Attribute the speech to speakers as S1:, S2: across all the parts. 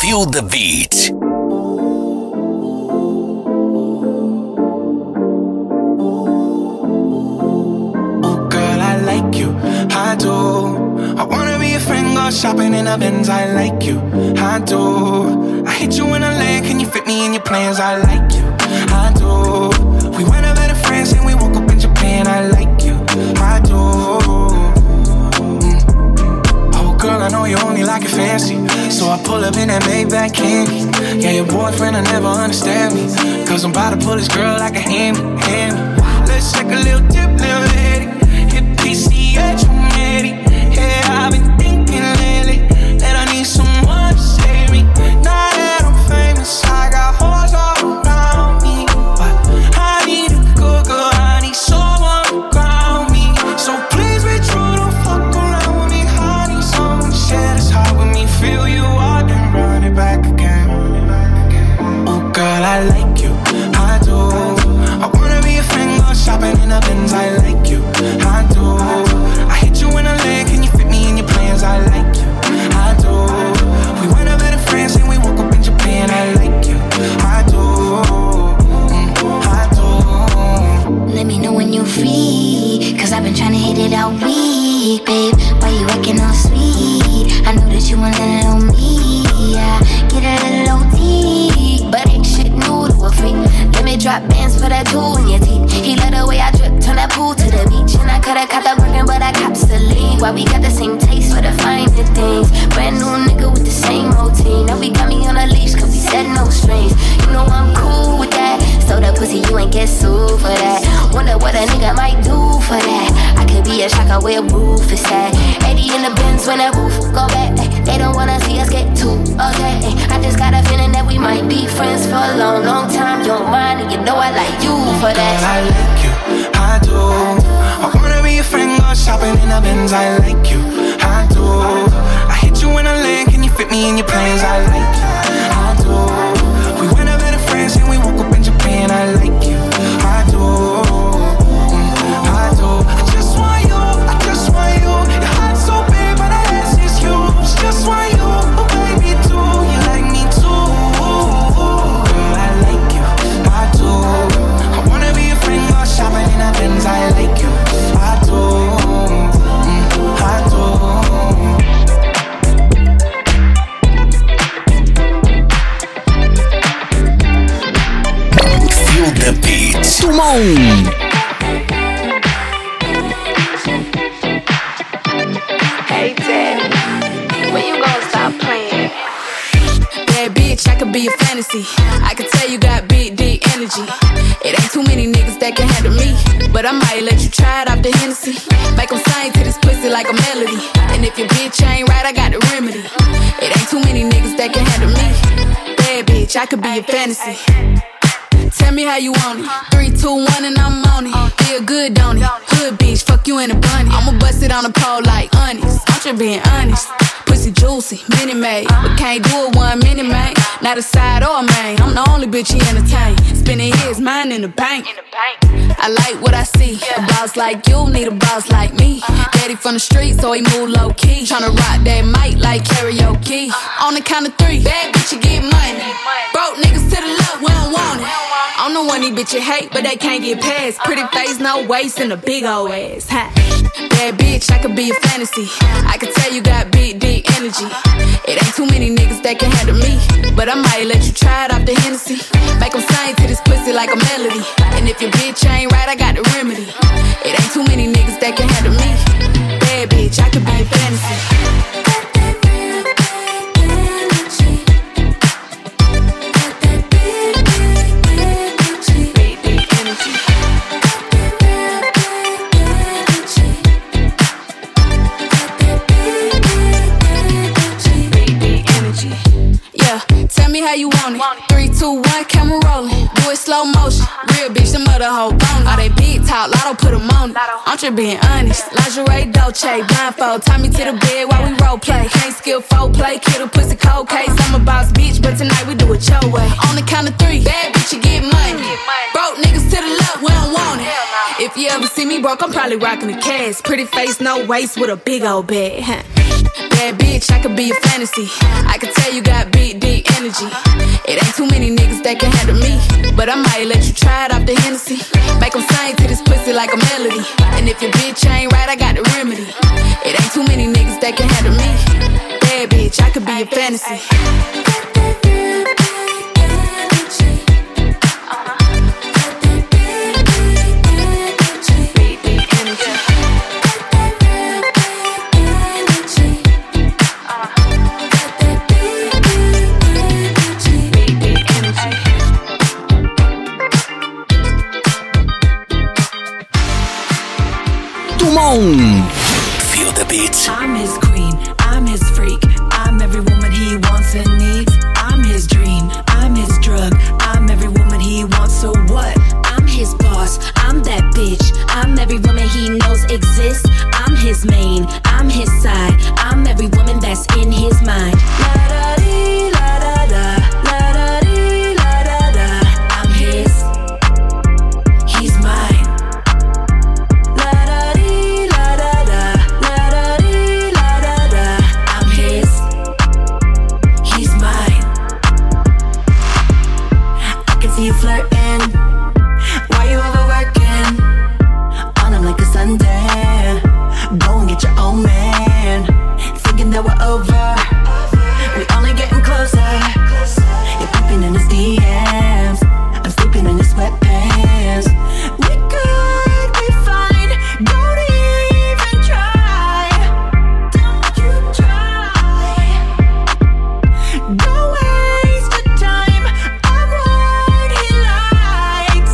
S1: Feel the beat.
S2: Oh girl, I like you, I do. I wanna be a friend, go shopping in a Benz, I like you, I do. I hit you in a land, can you fit me in your plans, I like you, I do. We went over to France and we woke up in Japan, I like you, I do. Oh girl, I know you only like it fancy, so I pull up in that Maybach candy. Yeah, your boyfriend will never understand me, cause I'm about to pull this girl like a hammy. Let's take a little dip, little lady. Hit PCH, I'm ready. Yeah, I've been thinking lately that I need someone to save me. Now that I'm famous, I got hoes all around me, but I need a good girl, I need someone to ground me. So please be true, don't fuck around with me. I need someone to share this heart with me. Feel you out and run it back again. Oh girl, I like you, I do. I wanna be a friend, go shopping in a Benz, I like you, I do. I hit you in a leg, can you fit me in your plans, I like you, I do. We went over to France and we woke up in Japan, I like you, I do, I do.
S3: Let me know when you're free, cause I've been trying to hit it all week, babe. Why you acting all sweet? I know that you want a little me, yeah. Get a little OT, but ain't shit new to a freak. Let me drop bands for that jewel in your teeth. He let the way I drip, turn that pool to the beach. And I coulda caught the Birkin, but I cops the lead. Why we got the same taste for the finer things? Brand new nigga with the same routine. Now we got me on a leash, cause we said no strings. You know I'm cool with that. So that pussy, you ain't get sued for that. Wonder what a nigga might do for that. I could be a shocker where roof is at. 80 in the Benz when that roof go back. They don't wanna see us get too okay. I just got a feeling that we might be friends for a long, long time. You're mine and you know I like you for that.
S2: Girl, I like you, I do. I wanna be a friend, go shopping in a Benz, I like you, I do. I hit you in a land, can you fit me in your plans, I like you, I do. We went over to France and we woke up in Japan, I like you, I do, I do. I just want you, I just want you. Your heart's so big but I ask is huge. Just want you, oh baby do you like me too? Girl, I like you, I do. I wanna be a friend, go shopping in a Benz, I like you, I do, I do.
S1: Feel the beat. Tout le monde.
S4: Hey Daddy, when you gonna stop playing?
S5: Bad bitch, I could be a fantasy. I could tell you got big, deep energy. It ain't too many niggas that can handle me, but I might let you try it off the Hennessy. Make them sing to this pussy like a melody. And if your bitch ain't right, I got the remedy. It ain't too many niggas that can handle me. Bad bitch, I could be a fantasy. Tell me how you want it. 3, 2, 1 and I'm on it. Feel good, don't it? Hood bitch, fuck you in a bunny. I'ma bust it on the pole like honest. I'm just being honest. Pussy juicy, mini made, but can't do it 1 minute, man. Not a side or a main. I'm the only bitch he entertain. Spending his mind in the bank. I like what I see. A boss like you need a boss like me. Daddy from the street, so he move low key. Tryna rock that mic like karaoke. On the count of 3, bad bitch you get money. Broke niggas to the left, we don't want it. I'm the one these bitches hate, but they can't get past. Pretty face, no waist, and a big old ass. Ha. Bad bitch, I could be a fantasy. I could tell you got big, deep energy. It ain't too many niggas that can handle me, but I might let you try it off the Hennessy. Make them sing to this pussy like a melody. And if your bitch ain't right, I got the remedy. It ain't too many niggas that can handle me. Bad bitch, I could be a fantasy. Tell me how you want it. 3, 2, 1, camera rolling. Do it slow motion. Real bitch, the mother hoe bone. All they big talk, lotto put them on it. I'm just being honest. Lingerie, Dolce, blindfold. Tie me to the bed while we role play. Can't skill folk play, kid a pussy cold case. I'm a boss bitch, but tonight we do it your way. On the count of 3, bad bitch, you get money. Broke niggas to the left, we don't want it. If you ever see me broke, I'm probably rocking the cash. Pretty face, no waist, with a big old bag. Bad bitch, I could be a fantasy. I could tell you got big, deep energy. It ain't too many niggas that can handle me, but I might let you try it off the Hennessy. Make them sing to this pussy like a melody. And if your bitch ain't right, I got the remedy. It ain't too many niggas that can handle me. Bad bitch, I could be your fantasy.
S1: Feel the beat.
S6: I'm his queen, I'm his freak, I'm every woman he wants and needs. I'm his dream, I'm his drug, I'm every woman he wants, so what?
S7: I'm his boss, I'm that bitch, I'm every woman he knows exists. I'm his main, I'm his side, I'm every woman that's in his mind. La-da-dee, la-da-da, la-da-dee, la-da-da. I'm his, he's mine.
S6: You flirting, why you overworking? On him like a Sunday. Go and get your own man. Thinking that we're over, we only getting closer. You're peeping in his DMs, I'm sleeping in his sweatpants. We could be fine, don't even try. Don't you try. Go waste your time. I'm what he likes.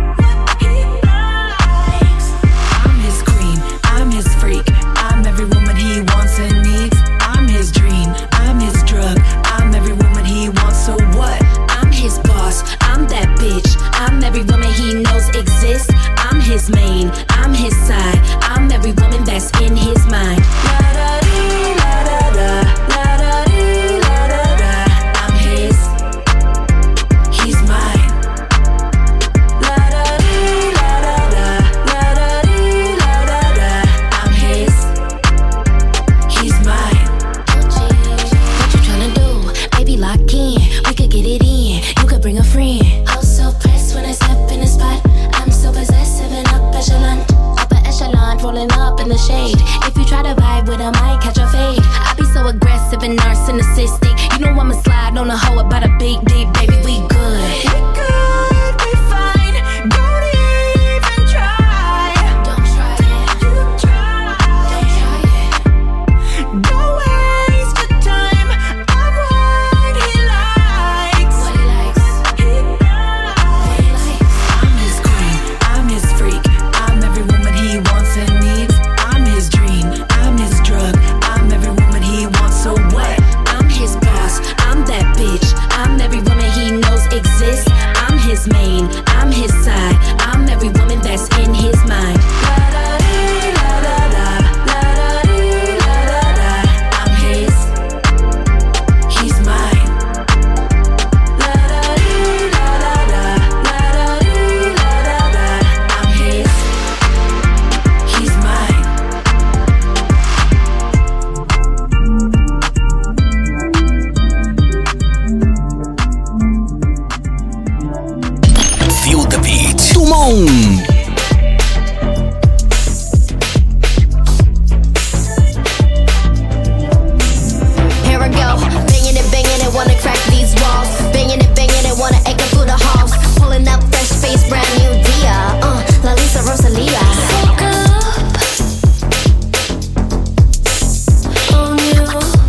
S6: I'm his queen, I'm his freak, I'm every woman he wants and needs. I'm his dream, I'm his drug, I'm every woman he wants, so what?
S7: I'm his boss, I'm that bitch, I'm every woman he knows exists. I'm his main, I'm his side, I'm every woman that's in his mind.
S6: La-da-dee, la-da-da, la-da-dee, la-da-da. I'm his, he's mine. La-da-dee, la-da-da, la-da-dee, la-da-da. I'm his, he's mine.
S7: What you tryna do? Baby, lock in, we could get it in. You could bring a friend.
S3: I'm so pressed when I step in the spot. I'm so possessive and upper echelon, rolling up in the shade. If you try to vibe with him, I catch a fade. I be so aggressive and narcissistic. You know I'ma slide on a hoe about a big deep, baby, we good.
S6: We could be fine, don't even try.
S3: Don't try it.
S6: You try.
S3: Don't try it.
S6: Go waste your time. I'm what he likes.
S3: What he likes.
S6: He likes. I'm his queen, I'm his freak, I'm every woman he wants and needs. I'm his dream, I'm his drug, I'm every woman he wants, so what?
S7: I'm his boss, I'm that bitch, I'm every woman he knows exists. I'm his main, I'm his side, I'm every woman that's in his mind.
S6: La-da-dee, la-da-da, la-da-dee, la-da-da. I'm his, he's mine. La-da-dee, la-da-da, la-da-dee, la-da-da. I'm his, he's mine.
S1: Feel the beat. Tout le monde.
S3: Here I go, banging it, wanna crack these walls. Banging it, wanna echo through the halls. Pulling up fresh face, brand new Dia. La Lisa Rosalia. Woke up on you,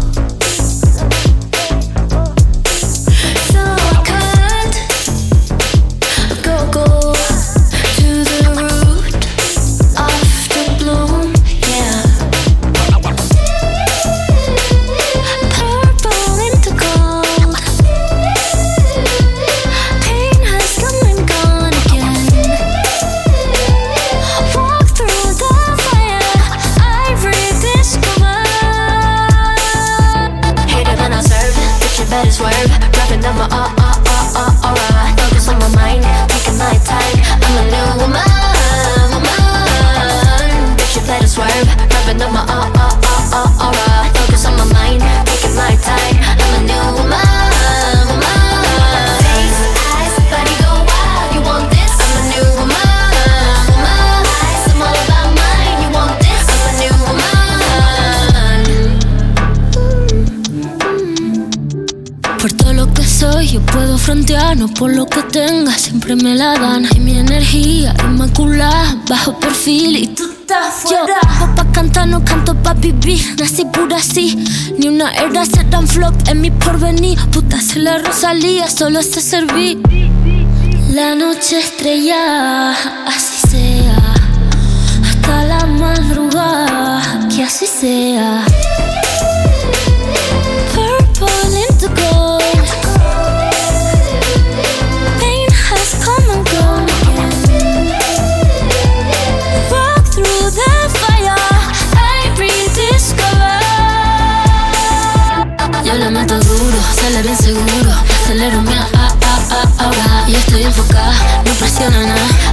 S3: so I can't go to the root of the bloom, yeah. Purple into gold. Pain has come and gone again. Walk through the fire, I rediscover. Hater than I serve, bitch, you better swerve. Rapping on my aura. Focus on my mind, taking my time. I'm a new woman. Bitch, you better swerve. Rapping on my aura. Focus on my mind, taking my time. I'm a new woman.
S8: Por todo lo que soy yo puedo frontear, no por lo que tenga, siempre me la dan. Y mi energía inmaculada, bajo perfil y tú estás fuera. Yo, pa' cantar no canto pa' vivir, nací pura así. Ni una era se dan flop en mi porvenir. Puta se la Rosalía, solo sé servir. La noche estrellada, así sea. Hasta la madrugada, que así sea. Purple into gold. Pain has come and gone again. Walk through the fire, I rediscover. Yo le meto duro, sale bien seguro. Acelero mi ahora y estoy enfocada, no presiona nada.